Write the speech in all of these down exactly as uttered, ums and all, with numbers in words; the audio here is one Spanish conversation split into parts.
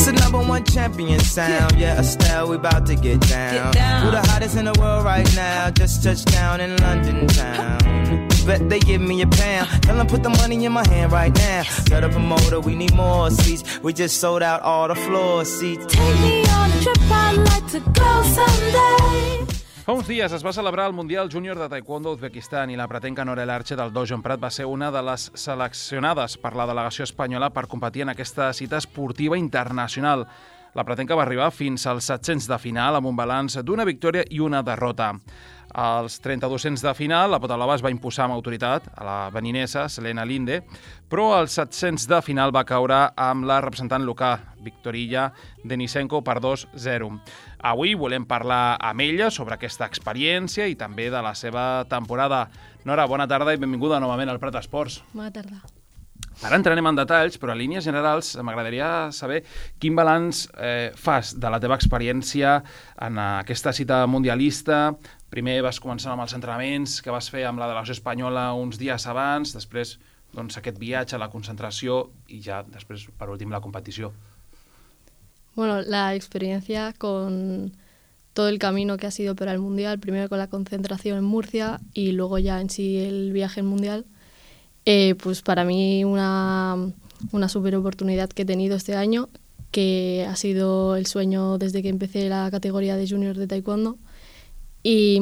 the number one champion sound. Yeah, Estelle, we about to get down. Get down. Who the hottest in the world right now? Just touched down in London town. Bet they give me a pound. Tell them put the money in my hand right now. Set up a motor, we need more seats. We just sold out all the floor seats. Take me on a trip, I'd like to go someday. Fa uns dies es va celebrar el Mundial Júnior de Taekwondo a Uzbekistan i la pretenca Nora Larche del Dojo Emprat va ser una de les seleccionades per la delegació espanyola per competir en aquesta cita esportiva internacional. La pretenca va arribar fins als set-cents de final amb un balanç d'una victòria i una derrota. Als trenta-dos-cents de final, la Potolova es va imposar amb autoritat a la beninesa, Selena Linde, però als set-cents de final va caure amb la representant local, Victoria Denisenko, per dos a zero. Avui volem parlar amb ella sobre aquesta experiència i també de la seva temporada. Nora, bona tarda i benvinguda novament al Prat Esports. Bona tarda. Ara entrarem en detalls, però a línies generals m'agradaria saber quin balanç eh, fas de la teva experiència en aquesta cita mundialista. Primer vas començar amb els entrenaments que vas fer amb la delegació espanyola uns dies abans, després doncs, aquest viatge a la concentració i ja després, per últim, la competició. Bueno, la experiencia con todo el camino que ha sido para el Mundial, primero con la concentración en Murcia y luego ya en sí el viaje al Mundial, eh, pues para mí una, una súper oportunidad que he tenido este año, que ha sido el sueño desde que empecé la categoría de junior de taekwondo. Y,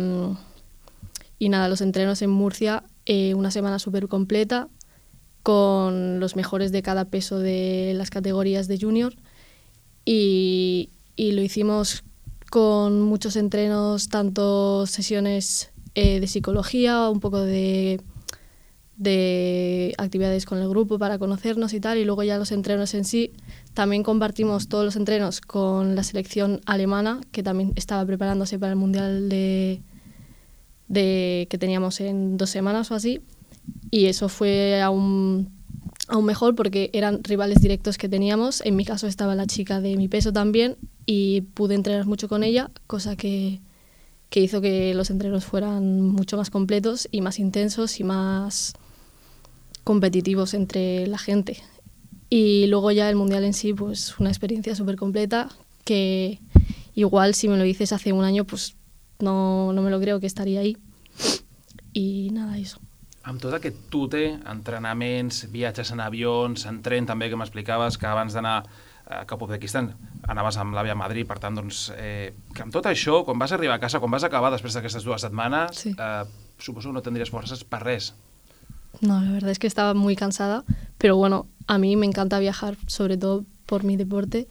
y nada, los entrenos en Murcia, eh, una semana súper completa, con los mejores de cada peso de las categorías de junior. Y, y lo hicimos con muchos entrenos, tanto sesiones eh, de psicología, un poco de, de actividades con el grupo para conocernos y tal, y luego ya los entrenos en sí. También compartimos todos los entrenos con la selección alemana, que también estaba preparándose para el Mundial de, de, que teníamos en dos semanas o así, y eso fue aún, aún mejor porque eran rivales directos que teníamos. En mi caso estaba la chica de mi peso también y pude entrenar mucho con ella, cosa que, que hizo que los entrenos fueran mucho más completos y más intensos y más competitivos entre la gente. Y luego ya el Mundial en sí, pues una experiencia súper completa que igual si me lo dices hace un año, pues no, no me lo creo que estaría ahí. I nada, eso. Amb tot aquest tute, entrenaments, viatges en avions, en tren també, que m'explicaves que abans d'anar eh, cap a Uzbekistan anaves amb l'AVE a Madrid, per tant, doncs, eh, que amb tot això, quan vas arribar a casa, quan vas acabar després d'aquestes dues setmanes, sí. eh, suposo que no tendries forces per res. No, la verdad es que estaba muy cansada, pero bueno, a mí me encanta viajar, sobre todo por mi deporte,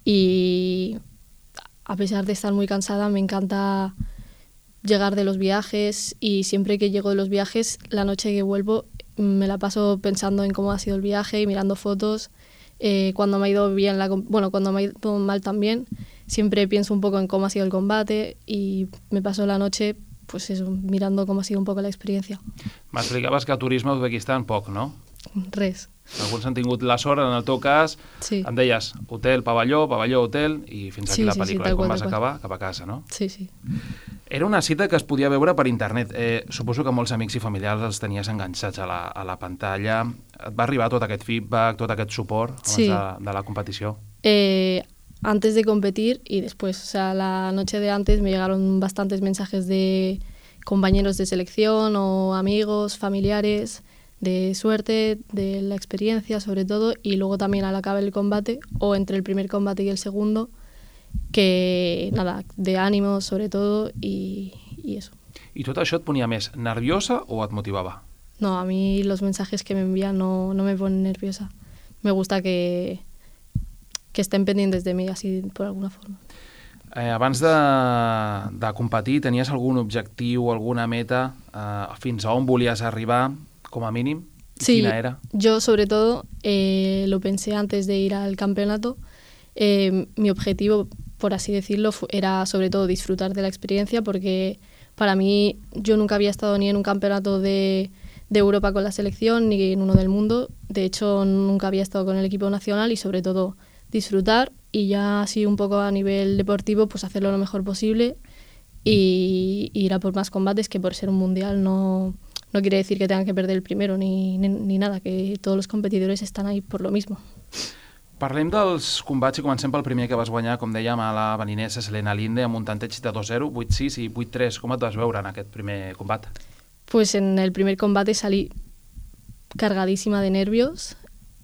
y a pesar de estar muy cansada, me encanta llegar de los viajes, y siempre que llego de los viajes, la noche que vuelvo, me la paso pensando en cómo ha sido el viaje y mirando fotos. Eh, cuando me ha ido bien, la, bueno, cuando me ha ido mal también, siempre pienso un poco en cómo ha sido el combate y me paso la noche pues eso, mirando cómo ha sido un poco la experiencia. M'explicaves que turisme a Uzbekistan poc, no? Res. Alguns han tingut la sort, en el teu cas, sí. Em deies hotel, pavelló, pavelló, hotel, i fins aquí sí, la sí, pel·lícula. sí, I quan qual, vas qual. acabar, cap a casa, no? Sí, sí. Era una cita que es podia veure per internet. Eh, suposo que molts amics i familiars els tenies enganxats a la, a la pantalla. Et va arribar tot aquest feedback, tot aquest suport abans sí. de, de la competició? Eh, antes de competir y después, o sea, la noche de antes me llegaron bastantes mensajes de compañeros de selección o amigos, familiares, de suerte, de la experiencia sobre todo, y luego también al acabar el combate o entre el primer combate y el segundo, que nada, de ánimo sobre todo y, y eso. I tot això et ponia més nerviosa o et motivava? No, a mí los mensajes que me envían no, no me ponen nerviosa. Me gusta que, que estén pendientes de mí así por alguna forma. Eh, abans de, de competir, tenies algun objectiu, alguna meta, eh, fins a on volies arribar, com a mínim? Sí, ¿Quina era? Yo sobre todo eh, lo pensé antes de ir al campeonato. Eh, mi objetivo, por así decirlo, era sobre todo disfrutar de la experiencia, porque para mí yo nunca había estado ni en un campeonato de, de Europa con la selección ni en uno del mundo. De hecho, nunca había estado con el equipo nacional, y sobre todo disfrutar, y ya así un poco a nivel deportivo pues hacerlo lo mejor posible y, y ir a por más combates, que por ser un mundial no, no quiere decir que tengan que perder el primero ni, ni, ni nada, que todos los competidores están ahí por lo mismo. Parlem dels combats i comencem pel primer que vas guanyar, com dèiem, a la beninesa Selena Linde amb un tanteig de dos zero, vuit sis i vuit tres. Com et vas veure en aquest primer combat? Pues en el primer combate salí cargadísima de nervios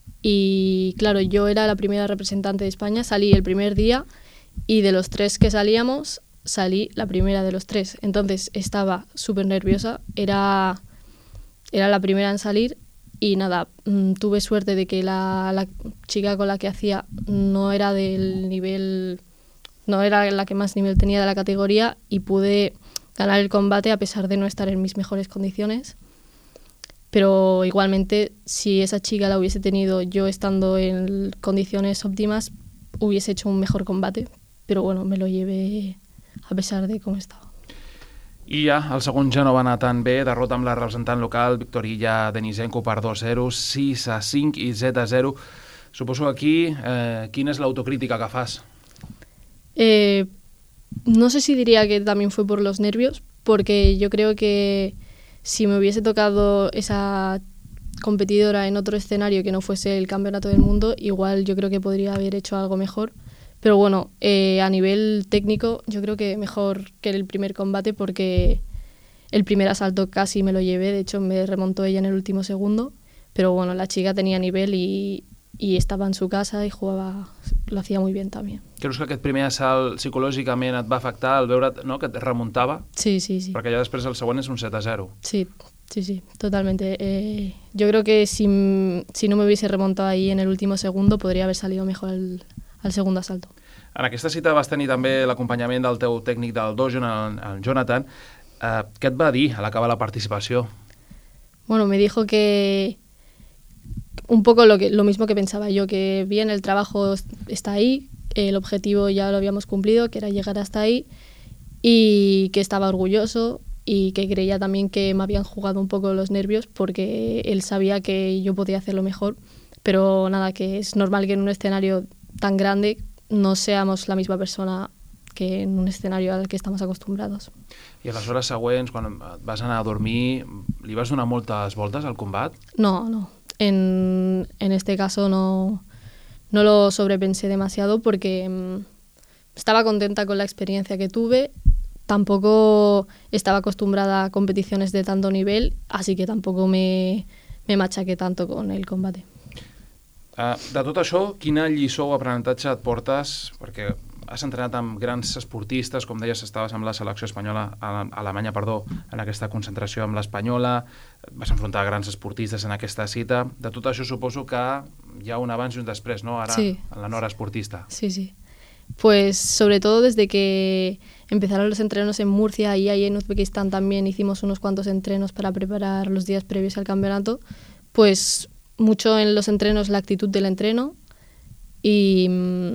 y claro, yo era la primera representante de España, salí el primer día y de los tres que salíamos, salí la primera de los tres. Entonces estaba súper nerviosa, era, era la primera en salir. Y nada, tuve suerte de que la, la chica con la que hacía no era del nivel, no era la que más nivel tenía de la categoría y pude ganar el combate a pesar de no estar en mis mejores condiciones. Pero igualmente, si esa chica la hubiese tenido yo estando en condiciones óptimas, hubiese hecho un mejor combate. Pero bueno, me lo llevé a pesar de cómo estaba. I ja, el segon ja no va anar tan bé, derrota amb la representant local, Victoria Denisenko per dos zero, sis a cinc i set a zero. Suposo aquí, eh, quina és l'autocrítica que fas? Eh, no sé si diría que también fue por los nervios, porque yo creo que si me hubiese tocado esa competidora en otro escenario que no fuese el Campeonato del Mundo, igual yo creo que podría haber hecho algo mejor. Pero bueno, eh, a nivel técnico yo creo que mejor que el primer combate porque el primer asalto casi me lo llevé, de hecho me remontó ella en el último segundo, pero bueno, la chica tenía nivel y, y estaba en su casa y jugaba, lo hacía muy bien también. Creus que aquest primer assalt psicològicament et va afectar al veure, no, que et remuntava? Sí, sí, sí. Perquè ja després el següent és un set a zero. Sí, sí, sí, totalmente. Eh, yo creo que si, si no me hubiese remontado ahí en el último segundo podría haber salido mejor el al segundo asalto. En aquesta cita vas tenir també l'acompanyament del teu tècnic del dojo, el, el Jonathan. Eh, què et va dir a l'acabar la participació? Bueno, me dijo que un poco lo, que, lo mismo que pensaba yo, que bien, el trabajo está ahí, el objetivo ya lo habíamos cumplido, que era llegar hasta ahí, y que estaba orgulloso y que creía también que me habían jugado un poco los nervios porque él sabía que yo podía hacerlo mejor, pero nada, que es normal que en un escenario tan grande no seamos la misma persona que en un escenario al que estamos acostumbrados. I a les hores següents, quan vas anar a dormir, li vas donar moltes voltes al combat? No, no. En, en este caso no, no lo sobrepensé demasiado porque mmm, estaba contenta con la experiencia que tuve. Tampoco estaba acostumbrada a competiciones de tanto nivel, así que tampoco me, me machaqué tanto con el combate. Uh, de tot això, quina lliçó o aprenentatge et portes? Perquè has entrenat amb grans esportistes, com deies, estaves amb la selecció espanyola, a Alemanya, perdó, en aquesta concentració amb l'espanyola, vas enfrontar grans esportistes en aquesta cita. De tot això suposo que hi ha un abans i un després, no? Ara, sí. En la Nora esportista. Sí, sí. Pues sobre todo desde que empezaron los entrenos en Murcia y ahí en Uzbekistán también hicimos unos cuantos entrenos para preparar los días previos al campeonato, pues mucho en los entrenos la actitud del entreno y,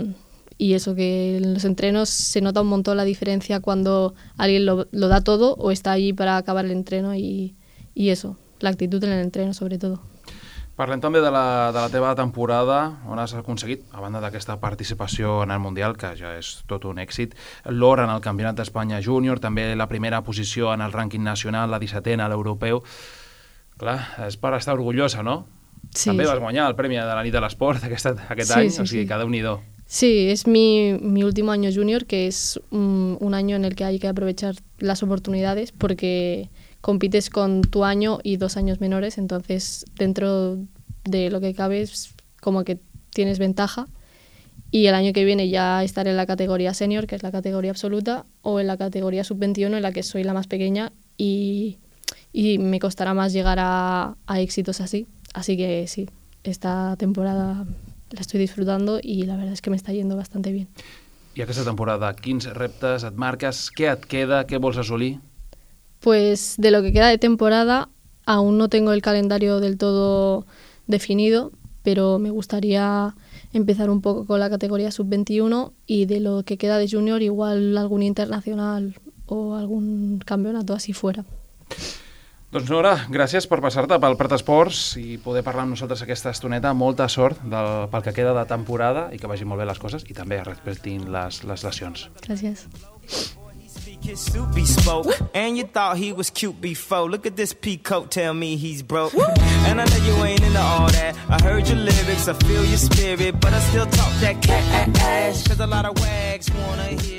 y eso, que en los entrenos se nota un montón la diferencia cuando alguien lo, lo da todo o está allí para acabar el entreno y, y eso, la actitud en el entreno sobre todo. Parlem també de la, de la teva temporada, on has aconseguit, a banda d'aquesta participació en el Mundial, que ja és tot un èxit, l'or en el Campionat d'Espanya Júnior, també la primera posició en el rànquing nacional, la dissetena a l'europeu. Clar, és per estar orgullosa, no? Sí, també sí. vas guanyar el Premi de la Nit de l'Esport aquest, aquest sí, any, sí, o sigui, sí. cada unido. Sí, es mi, mi último año junior, que es un, un año en el que hay que aprovechar las oportunidades porque compites con tu año y dos años menores, entonces dentro de lo que cabe es como que tienes ventaja y el año que viene ya estaré en la categoría senior, que es la categoría absoluta, o en la categoría sub veintiuno, en la que soy la más pequeña y, y me costará más llegar a, a éxitos así. Así que sí, esta temporada la estoy disfrutando y la verdad es que me está yendo bastante bien. I aquesta temporada, quins reptes et marques? Què et queda? Què vols assolir? Pues de lo que queda de temporada aún no tengo el calendario del todo definido, pero me gustaría empezar un poco con la categoría sub veintiuno y de lo que queda de junior igual algún internacional o algún campeonato así fuera. Doncs Nora, gràcies per passar-te pel Prat Esports i poder parlar amb nosaltres aquesta estoneta. Molta sort del, pel que queda de temporada i que vagin molt bé les coses i també respectin les, les lesions. Gràcies. His suit be spoke, and you thought he was cute before. Look at this peacoat, tell me he's broke. And I know you ain't into all that. I heard your lyrics. lyrics, I feel your spirit, but I still talk that cash. Cause a lot of wags wanna hear